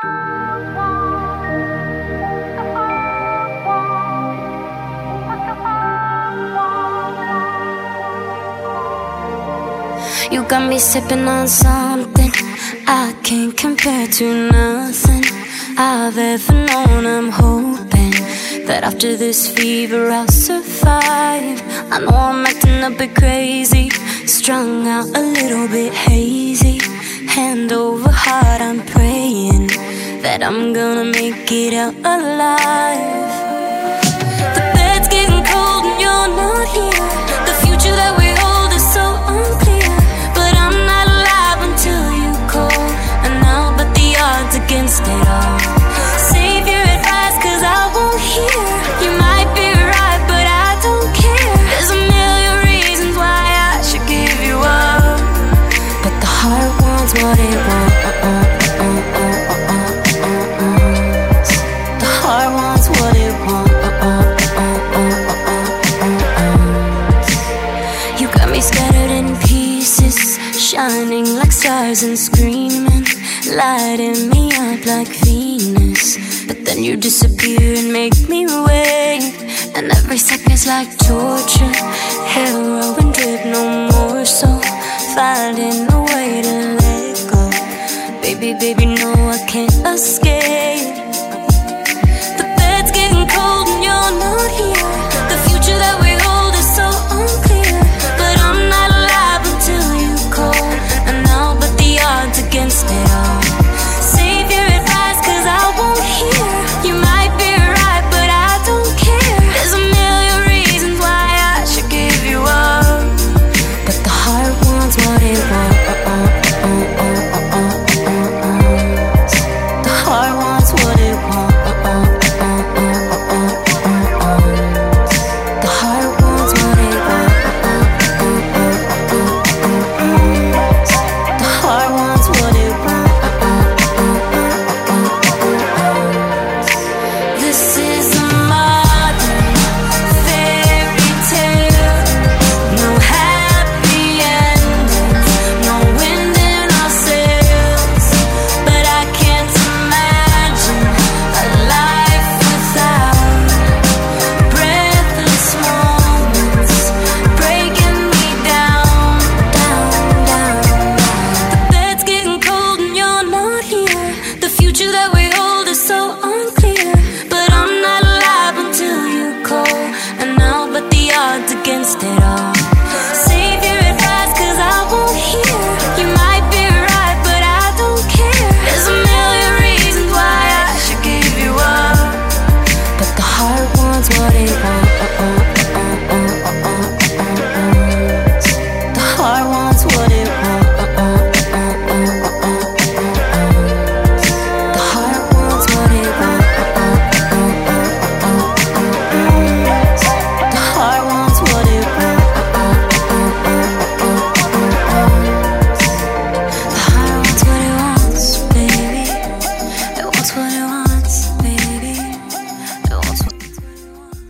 You got me sipping on something I can't compare to nothing I've ever known. I'm hoping that after this fever I'll survive. I know I'm acting a bit crazy, strung out a little bit hazy. Hand over heart, I'm praying that I'm gonna make it out alive. The bed's getting cold and you're not here. The future that we hold is so unclear, but I'm not alive until you call, and I'll bet the odds against it all. Save your advice, cause I won't hear. You might be right, but I don't care. There's a million reasons why I should give you up, but the heart wants what it wants. The heart wants what it wants. You got me scattered in pieces, shining like stars and screaming, lighting me up like Venus. But then you disappear and make me wait, and every second's like torture. Heroin drip, no more, so finding a way to let go. Baby, baby, no, I can't escape. The bed's getting cold and you're not here. The future that we hold is so unclear, but I'm not alive until you call, and I'll bet the odds against it all. Save your advice, cause I won't hear. You might be right, but I don't care. There's a million reasons why I should give you up, but the heart wants what it wants. The heart wants what it wants. The heart wants what it wants. The heart wants what it wants. This is a modern fairy tale. No happy endings, no wind in our sails. But I can't imagine a life without breathless moments breaking me down, down, down. The bed's getting cold and you're not here. The future that we